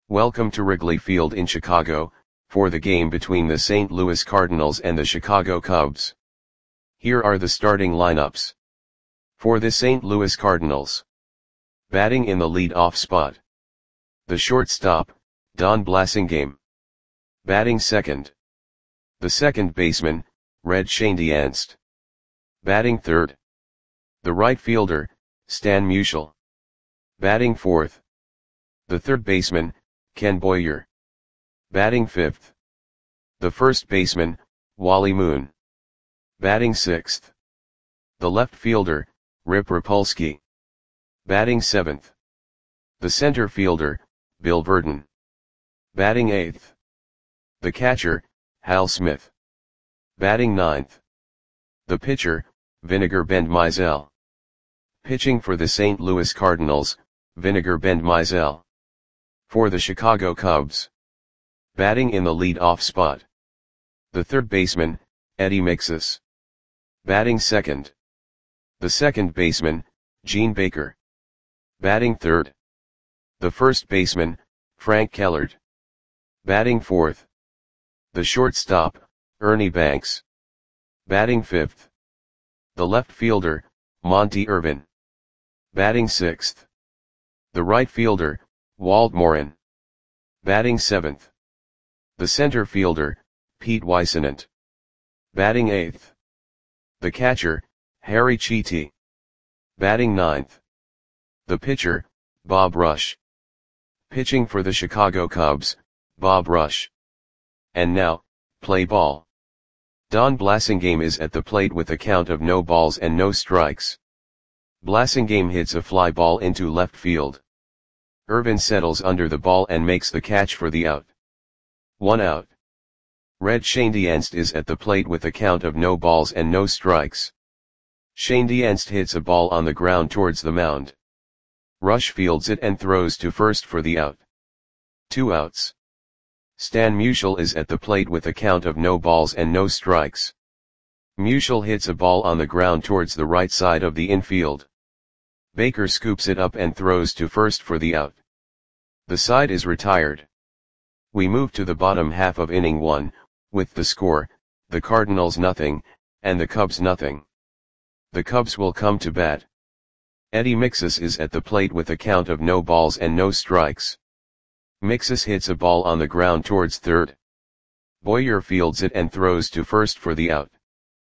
Welcome to Wrigley Field in Chicago, for the game between the St. Louis Cardinals and the Chicago Cubs. Here are the starting lineups. For the St. Louis Cardinals. Batting in the lead-off spot. The shortstop, Don Blasingame. Batting second. The second baseman, Red Schoendienst. Batting third. The right fielder, Stan Musial. Batting fourth. The third baseman, Ken Boyer. Batting fifth. The first baseman, Wally Moon. Batting sixth. The left fielder, Rip Rapolsky. Batting seventh. The center fielder, Bill Virdon. Batting eighth. The catcher, Hal Smith. Batting ninth. The pitcher, Vinegar Bend Mizell. Pitching for the St. Louis Cardinals, Vinegar Bend Mizell. For the Chicago Cubs. Batting in the lead-off spot. The third baseman, Eddie Mixas. Batting second. The second baseman, Gene Baker. Batting third. The first baseman, Frank Kellert. Batting fourth. The shortstop, Ernie Banks. Batting fifth. The left fielder, Monty Irvin. Batting sixth. The right fielder, Walt Morin. Batting seventh. The center fielder, Pete Weissenant. Batting eighth. The catcher, Harry Cheety. Batting ninth. The pitcher, Bob Rush. Pitching for the Chicago Cubs, Bob Rush. And now, play ball. Don Blasingame is at the plate with a count of no balls and no strikes. Blasingame hits a fly ball into left field. Irvin settles under the ball and makes the catch for the out. 1 out. Red Schoendienst is at the plate with a count of no balls and no strikes. Schoendienst hits a ball on the ground towards the mound. Rush fields it and throws to first for the out. 2 outs. Stan Musial is at the plate with a count of no balls and no strikes. Musial hits a ball on the ground towards the right side of the infield. Baker scoops it up and throws to first for the out. The side is retired. We move to the bottom half of inning 1, with the score, the Cardinals nothing, and the Cubs nothing. The Cubs will come to bat. Eddie Mixas is at the plate with a count of no balls and no strikes. Mixas hits a ball on the ground towards third. Boyer fields it and throws to first for the out.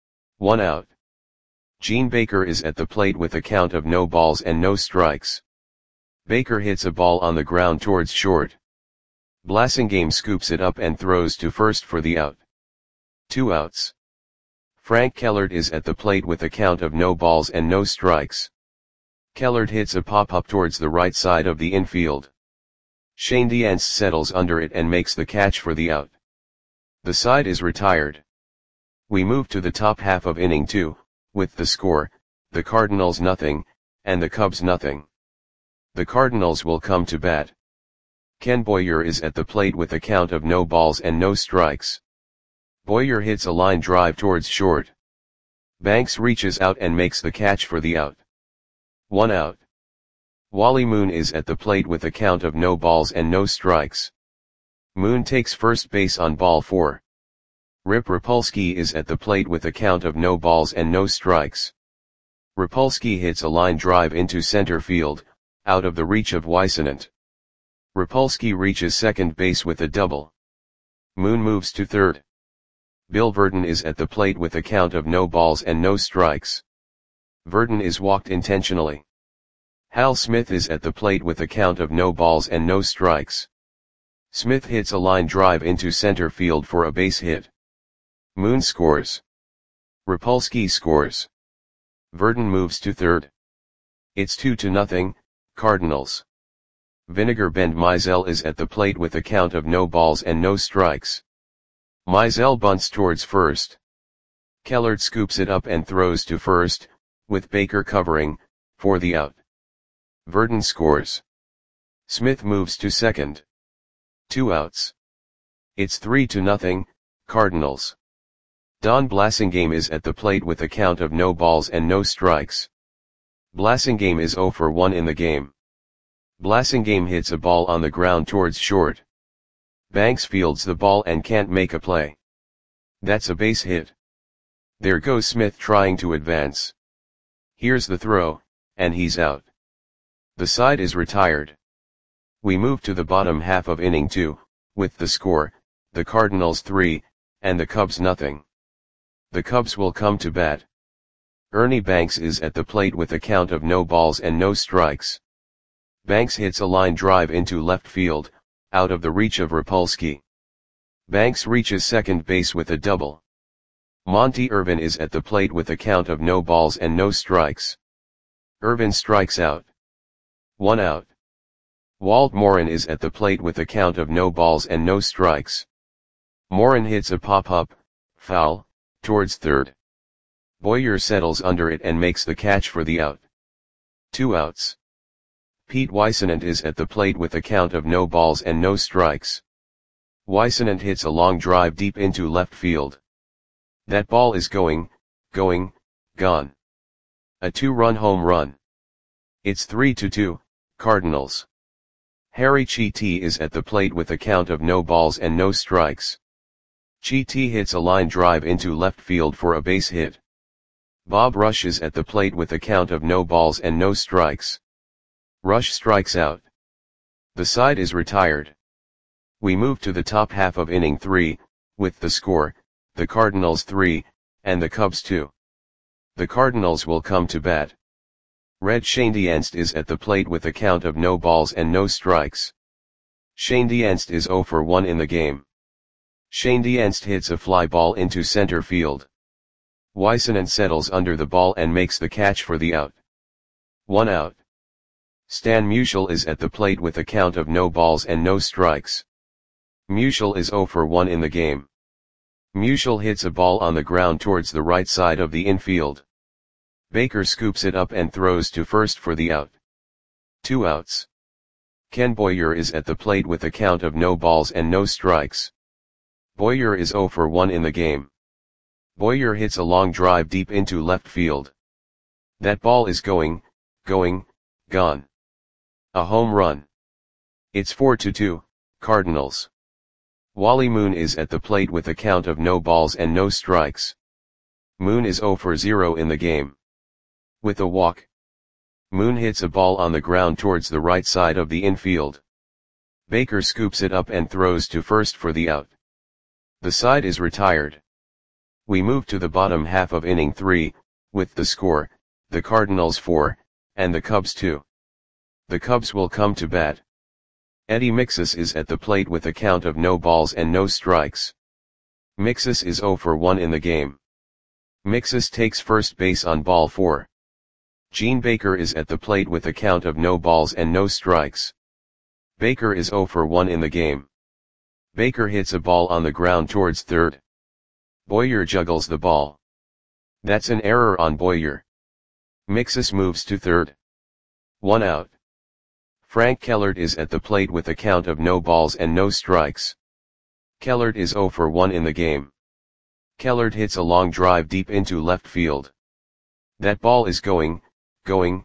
1 out. Gene Baker is at the plate with a count of no balls and no strikes. Baker hits a ball on the ground towards short. Blasingame scoops it up and throws to first for the out. 2 outs. Frank Kellert is at the plate with a count of no balls and no strikes. Kellert hits a pop-up towards the right side of the infield. Schoendienst settles under it and makes the catch for the out. The side is retired. We move to the top half of inning 2, with the score, the Cardinals nothing, and the Cubs nothing. The Cardinals will come to bat. Ken Boyer is at the plate with a count of no balls and no strikes. Boyer hits a line drive towards short. Banks reaches out and makes the catch for the out. 1 out. Wally Moon is at the plate with a count of no balls and no strikes. Moon takes first base on ball 4. Rip Rapolsky is at the plate with a count of no balls and no strikes. Rapolsky hits a line drive into center field, out of the reach of Weissenant. Rapolsky reaches second base with a double. Moon moves to third. Bill Virdon is at the plate with a count of no balls and no strikes. Virdon is walked intentionally. Hal Smith is at the plate with a count of no balls and no strikes. Smith hits a line drive into center field for a base hit. Moon scores. Rapolsky scores. Virdon moves to third. It's 2-0, Cardinals. Vinegar Bend Mizell is at the plate with a count of no balls and no strikes. Mizell bunts towards first. Kellert scoops it up and throws to first, with Baker covering, for the out. Virdon scores. Smith moves to second. 2 outs. It's 3-0, Cardinals. Don Blasingame is at the plate with a count of no balls and no strikes. Blasingame is 0 for 1 in the game. Blasingame hits a ball on the ground towards short. Banks fields the ball and can't make a play. That's a base hit. There goes Smith trying to advance. Here's the throw, and he's out. The side is retired. We move to the bottom half of inning 2, with the score, the Cardinals 3, and the Cubs nothing. The Cubs will come to bat. Ernie Banks is at the plate with a count of no balls and no strikes. Banks hits a line drive into left field, out of the reach of Rapolsky. Banks reaches second base with a double. Monty Irvin is at the plate with a count of no balls and no strikes. Irvin strikes out. 1 out. Walt Morin is at the plate with a count of no balls and no strikes. Morin hits a pop-up, foul, towards third. Boyer settles under it and makes the catch for the out. 2 outs. Pete Weissenant is at the plate with a count of no balls and no strikes. Weissenant hits a long drive deep into left field. That ball is going, gone. A 2-run home run. It's 3-2, Cardinals. Harry Chiti is at the plate with a count of no balls and no strikes. Chiti hits a line drive into left field for a base hit. Bob Rush is at the plate with a count of no balls and no strikes. Rush strikes out. The side is retired. We move to the top half of inning 3, with the score, the Cardinals 3, and the Cubs 2. The Cardinals will come to bat. Red Schoendienst is at the plate with a count of no balls and no strikes. Schoendienst is 0 for 1 in the game. Schoendienst hits a fly ball into center field. Weissenant settles under the ball and makes the catch for the out. 1 out. Stan Musial is at the plate with a count of no balls and no strikes. Musial is 0 for 1 in the game. Musial hits a ball on the ground towards the right side of the infield. Baker scoops it up and throws to first for the out. 2 outs. Ken Boyer is at the plate with a count of no balls and no strikes. Boyer is 0 for 1 in the game. Boyer hits a long drive deep into left field. That ball is going, gone. A home run. It's 4-2, Cardinals. Wally Moon is at the plate with a count of no balls and no strikes. Moon is 0 for 0 in the game. With a walk. Moon hits a ball on the ground towards the right side of the infield. Baker scoops it up and throws to first for the out. The side is retired. We move to the bottom half of inning 3, with the score, the Cardinals 4, and the Cubs 2. The Cubs will come to bat. Eddie Mixus is at the plate with a count of no balls and no strikes. Mixus is 0 for 1 in the game. Mixus takes first base on ball 4. Gene Baker is at the plate with a count of no balls and no strikes. Baker is 0 for 1 in the game. Baker hits a ball on the ground towards third. Boyer juggles the ball. That's an error on Boyer. Mixus moves to third. 1 out. Frank Kellert is at the plate with a count of no balls and no strikes. Kellert is 0 for 1 in the game. Kellert hits a long drive deep into left field. That ball is going, gone.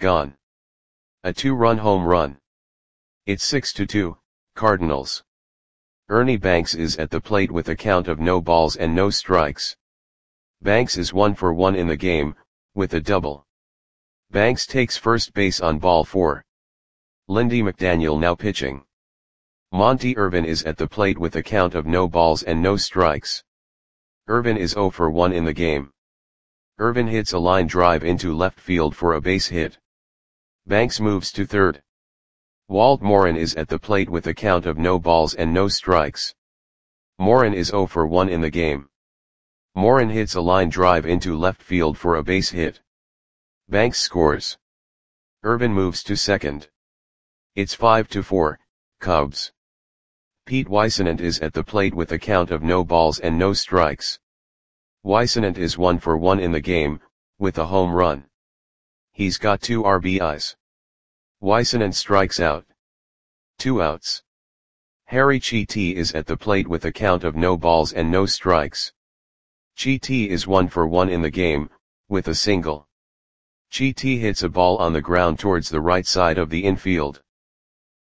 A 2-run home run. It's 6-2, Cardinals. Ernie Banks is at the plate with a count of no balls and no strikes. Banks is 1 for 1 in the game, with a double. Banks takes first base on ball 4. Lindy McDaniel now pitching. Monty Irvin is at the plate with a count of no balls and no strikes. Irvin is 0 for 1 in the game. Irvin hits a line drive into left field for a base hit. Banks moves to third. Walt Morin is at the plate with a count of no balls and no strikes. Morin is 0 for 1 in the game. Morin hits a line drive into left field for a base hit. Banks scores. Irvin moves to second. It's 5-4, Cubs. Pete Weissenant is at the plate with a count of no balls and no strikes. Weissenant is 1 for 1 in the game, with a home run. He's got 2 RBIs. Weissenant strikes out. 2 outs. Harry Chiti is at the plate with a count of no balls and no strikes. Chiti is 1 for 1 in the game, with a single. Chiti hits a ball on the ground towards the right side of the infield.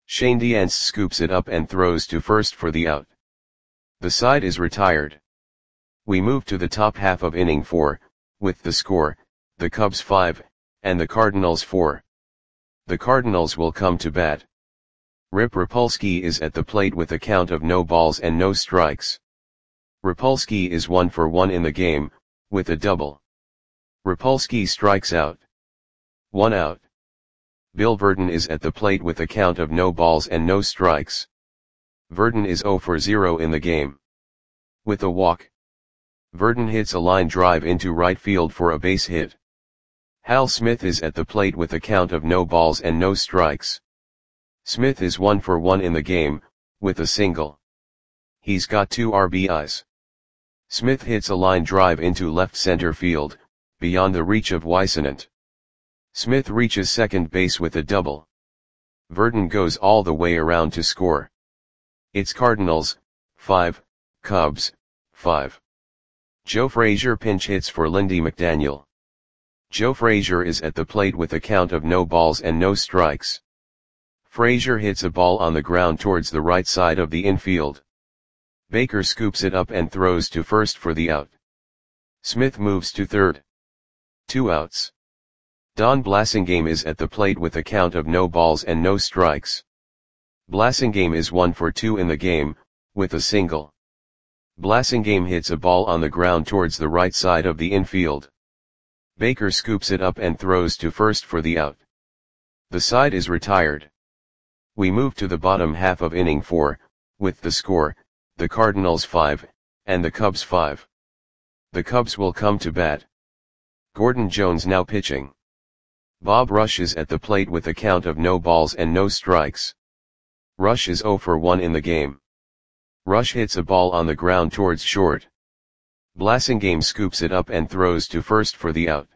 Shandiance scoops it up and throws to first for the out. The side is retired. We move to the top half of inning 4, with the score, the Cubs 5, and the Cardinals 4. The Cardinals will come to bat. Rip Rapolsky is at the plate with a count of no balls and no strikes. Rapolsky is 1 for 1 in the game, with a double. Rapolsky strikes out. 1 out. Bill Verdon is at the plate with a count of no balls and no strikes. Verdon is 0 for 0 in the game. With a walk. Verdon hits a line drive into right field for a base hit. Hal Smith is at the plate with a count of no balls and no strikes. Smith is 1 for 1 in the game, with a single. He's got 2 RBIs. Smith hits a line drive into left center field, beyond the reach of Whisenant. Smith reaches second base with a double. Verdon goes all the way around to score. It's Cardinals, 5, Cubs, 5. Joe Frazier pinch hits for Lindy McDaniel. Joe Frazier is at the plate with a count of no balls and no strikes. Frazier hits a ball on the ground towards the right side of the infield. Baker scoops it up and throws to first for the out. Smith moves to third. 2 outs. Don Blasingame is at the plate with a count of no balls and no strikes. Blasingame is 1 for 2 in the game, with a single. Blasingame hits a ball on the ground towards the right side of the infield. Baker scoops it up and throws to first for the out. The side is retired. We move to the bottom half of inning 4, with the score, the Cardinals 5, and the Cubs 5. The Cubs will come to bat. Gordon Jones now pitching. Bob Rush is at the plate with a count of no balls and no strikes. Rush is 0 for 1 in the game. Rush hits a ball on the ground towards short. Blasingame scoops it up and throws to first for the out.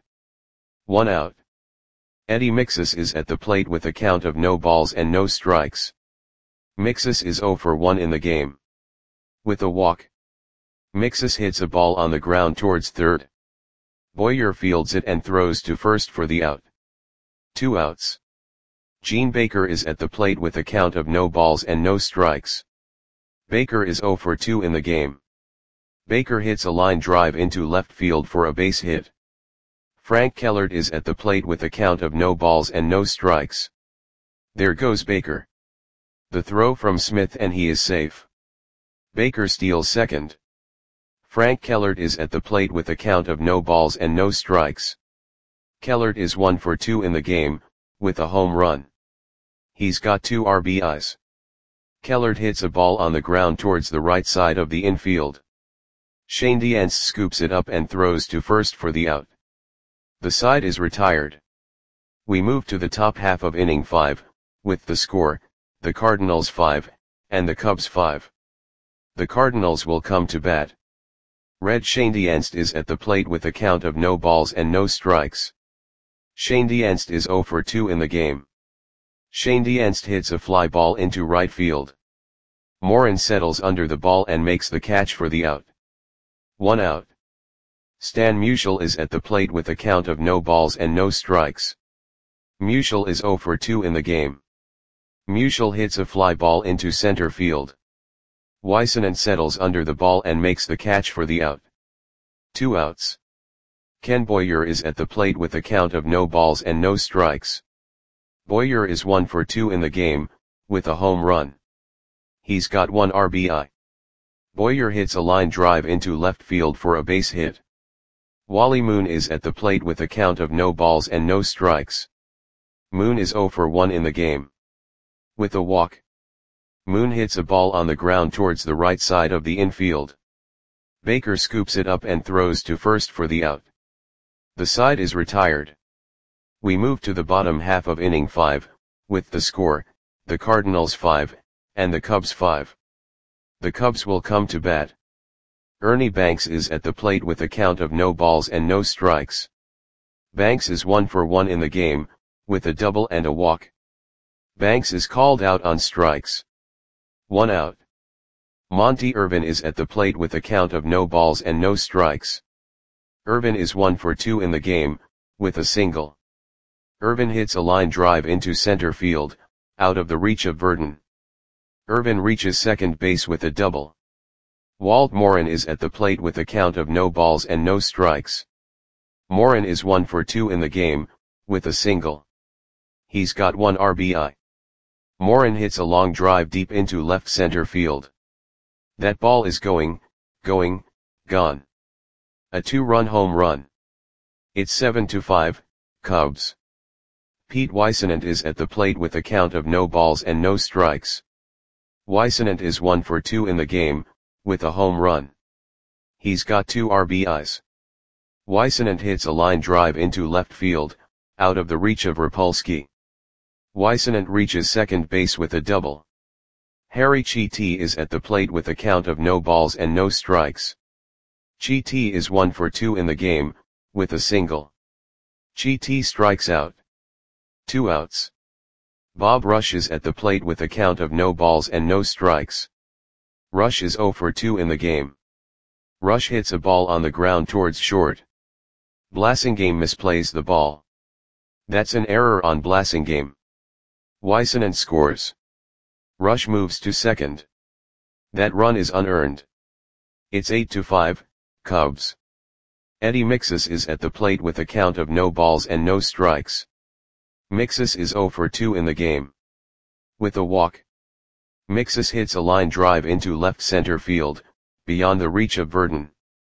1 out. Eddie Mixus is at the plate with a count of no balls and no strikes. Mixus is 0 for 1 in the game. With a walk. Mixus hits a ball on the ground towards third. Boyer fields it and throws to first for the out. 2 outs. Gene Baker is at the plate with a count of no balls and no strikes. Baker is 0 for 2 in the game. Baker hits a line drive into left field for a base hit. Frank Kellert is at the plate with a count of no balls and no strikes. There goes Baker. The throw from Smith and he is safe. Baker steals second. Frank Kellert is at the plate with a count of no balls and no strikes. Kellert is 1 for 2 in the game, with a home run. He's got 2 RBIs. Kellert hits a ball on the ground towards the right side of the infield. Shandiance scoops it up and throws to first for the out. The side is retired. We move to the top half of inning 5, with the score, the Cardinals 5, and the Cubs 5. The Cardinals will come to bat. Red Shandiance is at the plate with a count of no balls and no strikes. Shandiance is 0 for 2 in the game. Shandiance hits a fly ball into right field. Morin settles under the ball and makes the catch for the out. 1 out. Stan Musial is at the plate with a count of no balls and no strikes. Musial is 0 for 2 in the game. Musial hits a fly ball into center field. Whisenant settles under the ball and makes the catch for the out. 2 outs. Ken Boyer is at the plate with a count of no balls and no strikes. Boyer is 1 for 2 in the game, with a home run. He's got 1 RBI. Boyer hits a line drive into left field for a base hit. Wally Moon is at the plate with a count of no balls and no strikes. Moon is 0 for 1 in the game. With a walk. Moon hits a ball on the ground towards the right side of the infield. Baker scoops it up and throws to first for the out. The side is retired. We move to the bottom half of inning 5, with the score, the Cardinals 5, and the Cubs 5. The Cubs will come to bat. Ernie Banks is at the plate with a count of no balls and no strikes. Banks is 1 for 1 in the game, with a double and a walk. Banks is called out on strikes. 1 out. Monty Irvin is at the plate with a count of no balls and no strikes. Irvin is 1 for 2 in the game, with a single. Irvin hits a line drive into center field, out of the reach of Verdon. Irvin reaches second base with a double. Walt Morin is at the plate with a count of no balls and no strikes. Morin is 1 for 2 in the game, with a single. He's got 1 RBI. Morin hits a long drive deep into left center field. That ball is going, gone. A 2-run home run. It's 7-5, Cubs. Pete Weissenant is at the plate with a count of no balls and no strikes. Weissenant is 1 for 2 in the game, with a home run. He's got 2 RBIs. Weissenant hits a line drive into left field, out of the reach of Rapolsky. Weissenant reaches second base with a double. Harry Chiti is at the plate with a count of no balls and no strikes. Chiti is 1 for 2 in the game, with a single. Chiti strikes out. 2 outs. Bob Rush is at the plate with a count of no balls and no strikes. Rush is 0 for 2 in the game. Rush hits a ball on the ground towards short. Blasingame misplays the ball. That's an error on Blasingame. Weissenant scores. Rush moves to second. That run is unearned. It's 8-5, Cubs. Eddie Mixus is at the plate with a count of no balls and no strikes. Mixus is 0 for 2 in the game. With a walk. Mixus hits a line drive into left center field, beyond the reach of Verdon.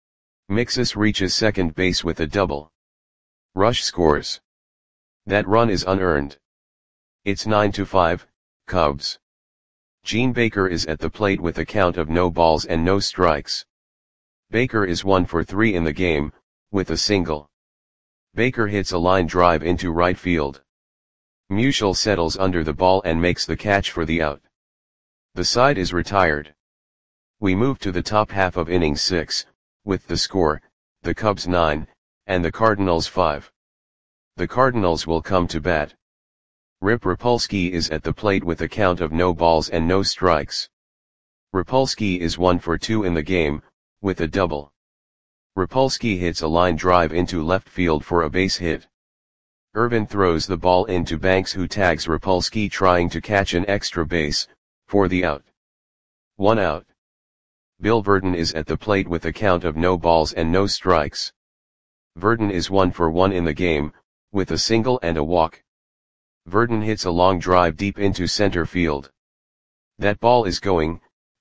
Mixus reaches second base with a double. Rush scores. That run is unearned. It's 9-5, Cubs. Gene Baker is at the plate with a count of no balls and no strikes. Baker is 1 for 3 in the game, with a single. Baker hits a line drive into right field. Musial settles under the ball and makes the catch for the out. The side is retired. We move to the top half of inning 6, with the score, the Cubs 9, and the Cardinals 5. The Cardinals will come to bat. Rip Rapolsky is at the plate with a count of no balls and no strikes. Rapolsky is 1 for 2 in the game, with a double. Rapolsky hits a line drive into left field for a base hit. Irvin throws the ball into Banks, who tags Rapolsky trying to catch an extra base, for the out. 1 out. Bill Verdon is at the plate with a count of no balls and no strikes. Verdon is 1 for 1 in the game, with a single and a walk. Verdon hits a long drive deep into center field. That ball is going,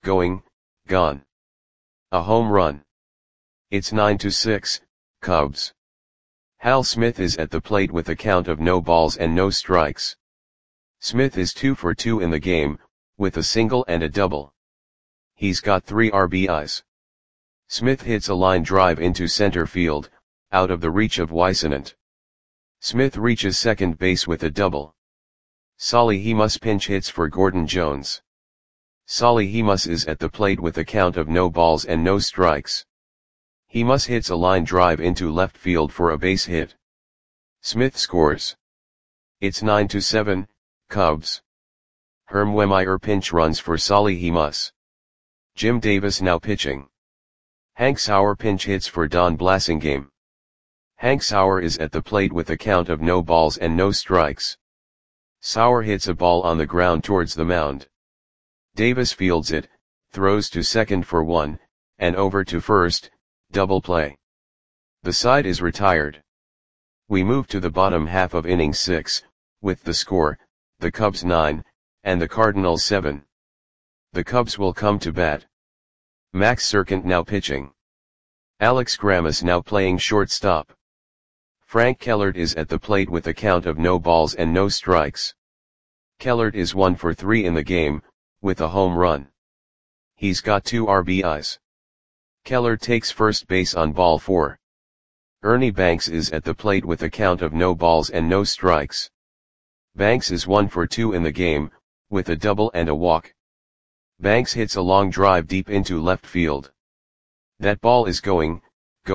gone. A home run. It's 9-6, Cubs. Hal Smith is at the plate with a count of no balls and no strikes. Smith is 2 for 2 in the game, with a single and a double. He's got 3 RBIs. Smith hits a line drive into center field, out of the reach of Weissenant. Smith reaches second base with a double. Solly Hemus pinch hits for Gordon Jones. Solly Hemus is at the plate with a count of no balls and no strikes. Hemus hits a line drive into left field for a base hit. Smith scores. It's 9-7, Cubs. Herm Wemmeyer pinch runs for Solly Hemus. Jim Davis now pitching. Hank Sauer pinch hits for Don Blasingame. Hank Sauer is at the plate with a count of no balls and no strikes. Sauer hits a ball on the ground towards the mound. Davis fields it, throws to second for 1, and over to first, double play. The side is retired. We move to the bottom half of inning 6, with the score, the Cubs 9, and the Cardinals 7. The Cubs will come to bat. Max Serkant now pitching. Alex Grammas now playing shortstop. Frank Kellert is at the plate with a count of no balls and no strikes. Kellert is 1 for 3 in the game, with a home run. He's got 2 RBIs. Kellert takes first base on ball 4. Ernie Banks is at the plate with a count of no balls and no strikes. Banks is 1 for 2 in the game, with a double and a walk. Banks hits a long drive deep into left field. That ball is going,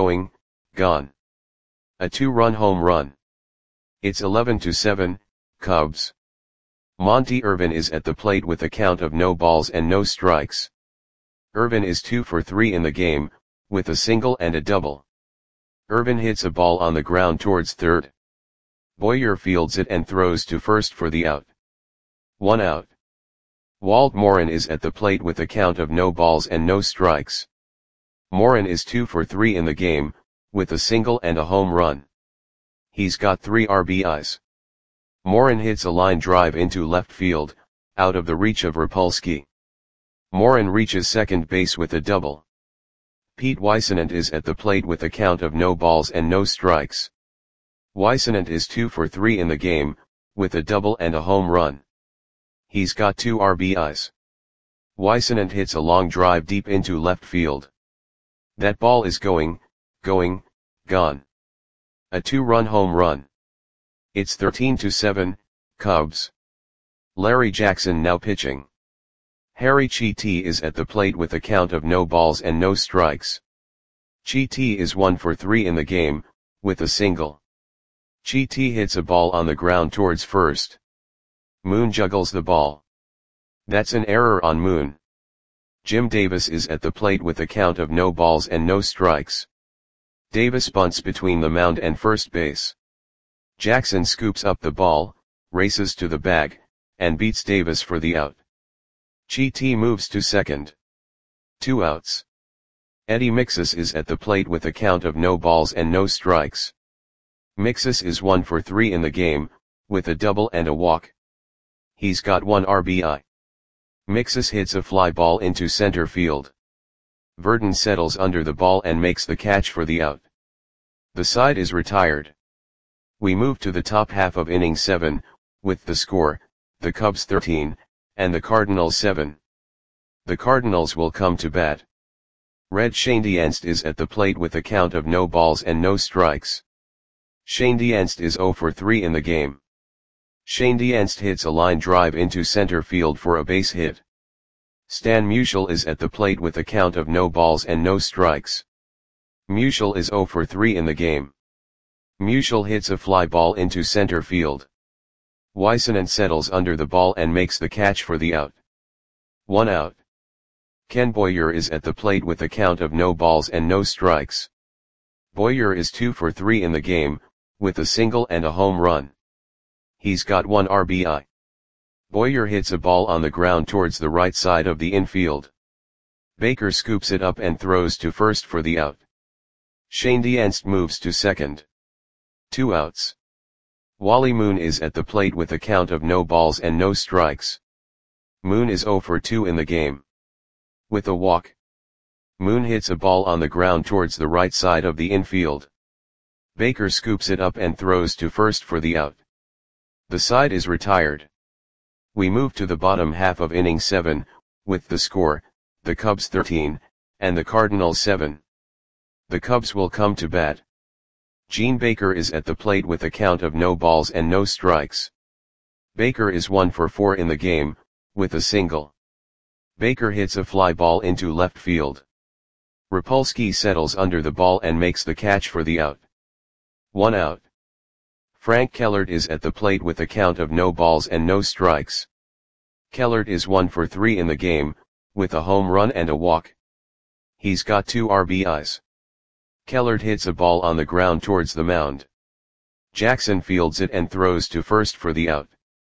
gone. A 2-run home run. It's 11-7, Cubs. Monty Irvin is at the plate with a count of no balls and no strikes. Irvin is 2 for 3 in the game, with a single and a double. Irvin hits a ball on the ground towards third. Boyer fields it and throws to first for the out. 1 out. Walt Morin is at the plate with a count of no balls and no strikes. Morin is 2 for 3 in the game, with a single and a home run. He's got 3 RBIs. Morin hits a line drive into left field, out of the reach of Rapolsky. Morin reaches second base with a double. Pete Weissenant is at the plate with a count of no balls and no strikes. Weissenant is 2 for 3 in the game, with a double and a home run. He's got 2 RBIs. Weissenant hits a long drive deep into left field. That ball is gone. A 2-run home run. It's 13-7, Cubs. Larry Jackson now pitching. Harry Chiti is at the plate with a count of no balls and no strikes. Chiti is 1 for 3 in the game, with a single. Chiti hits a ball on the ground towards first. Moon juggles the ball. That's an error on Moon. Jim Davis is at the plate with a count of no balls and no strikes. Davis bunts between the mound and first base. Jackson scoops up the ball, races to the bag, and beats Davis for the out. Chiti moves to second. 2 outs. Eddie Mixus is at the plate with a count of no balls and no strikes. Mixus is 1 for 3 in the game, with a double and a walk. He's got 1 RBI. Mixus hits a fly ball into center field. Verdon settles under the ball and makes the catch for the out. The side is retired. We move to the top half of inning 7, with the score, the Cubs 13, and the Cardinals 7. The Cardinals will come to bat. Red Schoendienst is at the plate with a count of no balls and no strikes. Schoendienst is 0 for 3 in the game. Schoendienst hits a line drive into center field for a base hit. Stan Musial is at the plate with a count of no balls and no strikes. Musial is 0 for 3 in the game. Musial hits a fly ball into center field. Weissenant settles under the ball and makes the catch for the out. 1 out. Ken Boyer is at the plate with a count of no balls and no strikes. Boyer is 2 for 3 in the game, with a single and a home run. He's got 1 RBI. Boyer hits a ball on the ground towards the right side of the infield. Baker scoops it up and throws to first for the out. Schoendienst moves to second. 2 outs. Wally Moon is at the plate with a count of no balls and no strikes. Moon is 0 for 2 in the game. With a walk. Moon hits a ball on the ground towards the right side of the infield. Baker scoops it up and throws to first for the out. The side is retired. We move to the bottom half of inning 7, with the score, the Cubs 13, and the Cardinals 7. The Cubs will come to bat. Gene Baker is at the plate with a count of no balls and no strikes. Baker is 1 for 4 in the game, with a single. Baker hits a fly ball into left field. Rapolsky settles under the ball and makes the catch for the out. 1 out. Frank Kellert is at the plate with a count of no balls and no strikes. Kellert is 1 for 3 in the game, with a home run and a walk. He's got 2 RBIs. Kellert hits a ball on the ground towards the mound. Jackson fields it and throws to first for the out.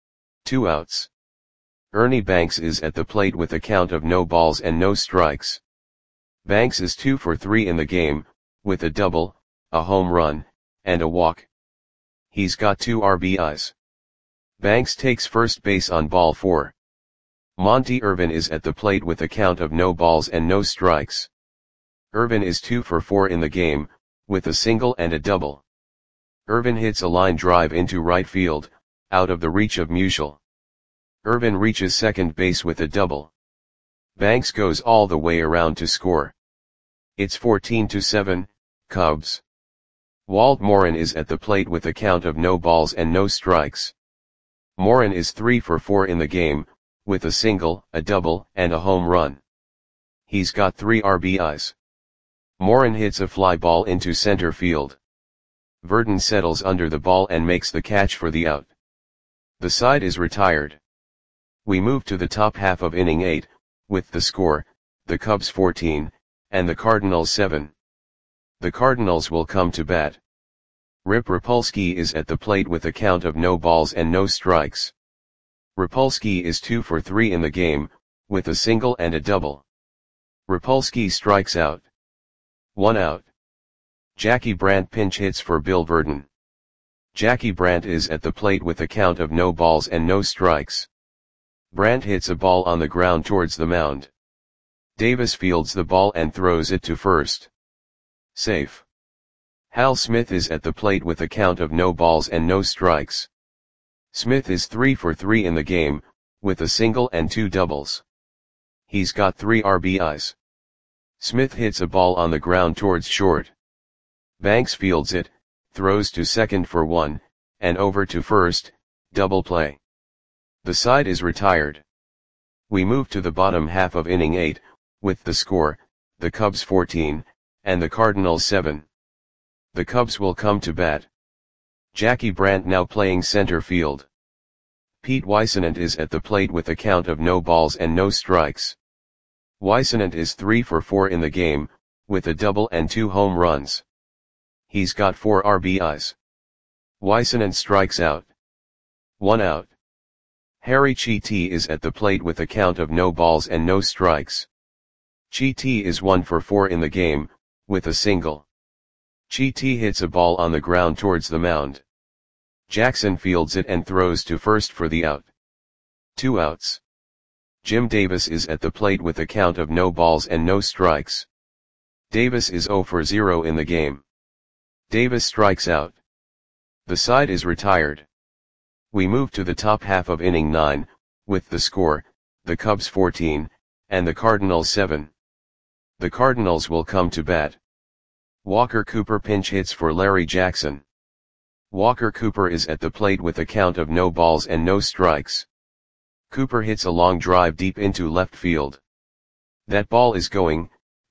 2 outs. Ernie Banks is at the plate with a count of no balls and no strikes. Banks is 2 for 3 in the game, with a double, a home run, and a walk. He's got 2 RBIs. Banks takes first base on ball 4. Monty Irvin is at the plate with a count of no balls and no strikes. Irvin is 2 for 4 in the game, with a single and a double. Irvin hits a line drive into right field, out of the reach of Musial. Irvin reaches second base with a double. Banks goes all the way around to score. It's 14-7, Cubs. Walt Morin is at the plate with a count of no balls and no strikes. Morin is 3 for 4 in the game, with a single, a double, and a home run. He's got 3 RBIs. Morin hits a fly ball into center field. Verdon settles under the ball and makes the catch for the out. The side is retired. We move to the top half of inning 8, with the score, the Cubs 14, and the Cardinals 7. The Cardinals will come to bat. Rip Rapolsky is at the plate with a count of no balls and no strikes. Rapolsky is 2 for 3 in the game, with a single and a double. Rapolsky strikes out. 1 out. Jackie Brandt pinch hits for Bill Virdon. Jackie Brandt is at the plate with a count of no balls and no strikes. Brandt hits a ball on the ground towards the mound. Davis fields the ball and throws it to first. Safe. Hal Smith is at the plate with a count of no balls and no strikes. Smith is 3 for 3 in the game, with a single and 2 doubles. He's got 3 RBIs. Smith hits a ball on the ground towards short. Banks fields it, throws to second for 1, and over to first, double play. The side is retired. We move to the bottom half of inning 8, with the score, the Cubs 14, and the Cardinals 7. The Cubs will come to bat. Jackie Brandt now playing center field. Pete Weissenant is at the plate with a count of no balls and no strikes. Weissenant is 3 for 4 in the game, with a double and 2 home runs. He's got 4 RBIs. Weissenant strikes out. 1 out. Harry Chiti is at the plate with a count of no balls and no strikes. Chiti is 1 for 4 in the game, with a single. Chiti hits a ball on the ground towards the mound. Jackson fields it and throws to first for the out. 2 outs. Jim Davis is at the plate with a count of no balls and no strikes. Davis is 0 for 0 in the game. Davis strikes out. The side is retired. We move to the top half of inning 9, with the score, the Cubs 14, and the Cardinals 7. The Cardinals will come to bat. Walker Cooper pinch hits for Larry Jackson. Walker Cooper is at the plate with a count of no balls and no strikes. Cooper hits a long drive deep into left field. That ball is gone.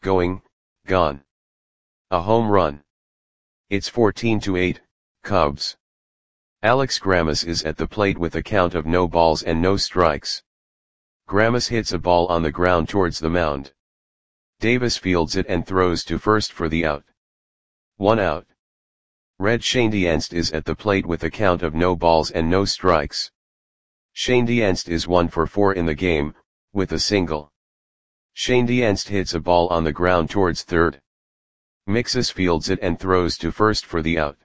A home run. It's 14-8, Cubs. Alex Grammas is at the plate with a count of no balls and no strikes. Grammas hits a ball on the ground towards the mound. Davis fields it and throws to first for the out. 1 out. Red Schoendienst is at the plate with a count of no balls and no strikes. Schoendienst is 1 for 4 in the game, with a single. Schoendienst hits a ball on the ground towards third. Mixus fields it and throws to first for the out.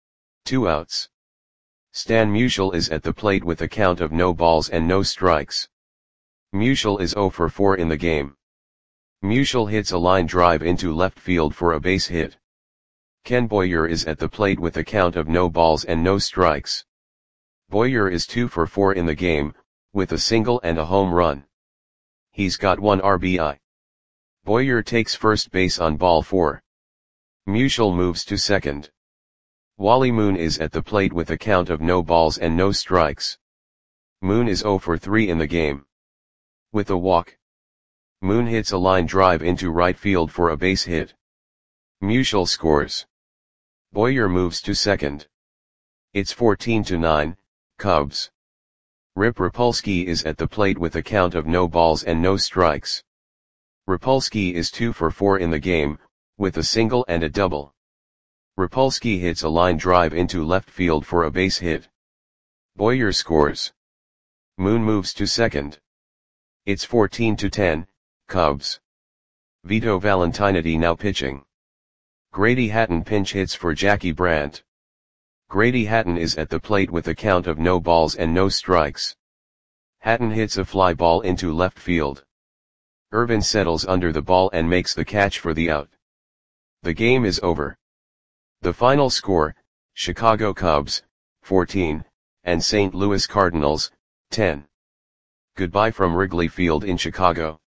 2 outs. Stan Musial is at the plate with a count of no balls and no strikes. Musial is 0 for 4 in the game. Musial hits a line drive into left field for a base hit. Ken Boyer is at the plate with a count of no balls and no strikes. Boyer is 2 for 4 in the game, with a single and a home run. He's got 1 RBI. Boyer takes first base on ball 4. Musial moves to second. Wally Moon is at the plate with a count of no balls and no strikes. Moon is 0 for 3 in the game. With a walk. Moon hits a line drive into right field for a base hit. Musial scores. Boyer moves to second. It's 14-9, Cubs. Rip Rapolsky is at the plate with a count of no balls and no strikes. Rapolsky is 2 for 4 in the game, with a single and a double. Rapolsky hits a line drive into left field for a base hit. Boyer scores. Moon moves to second. It's 14-10, Cubs. Vito Valentinetti now pitching. Grady Hatton pinch hits for Jackie Brandt. Grady Hatton is at the plate with a count of no balls and no strikes. Hatton hits a fly ball into left field. Irvin settles under the ball and makes the catch for the out. The game is over. The final score, Chicago Cubs, 14, and St. Louis Cardinals, 10. Goodbye from Wrigley Field in Chicago.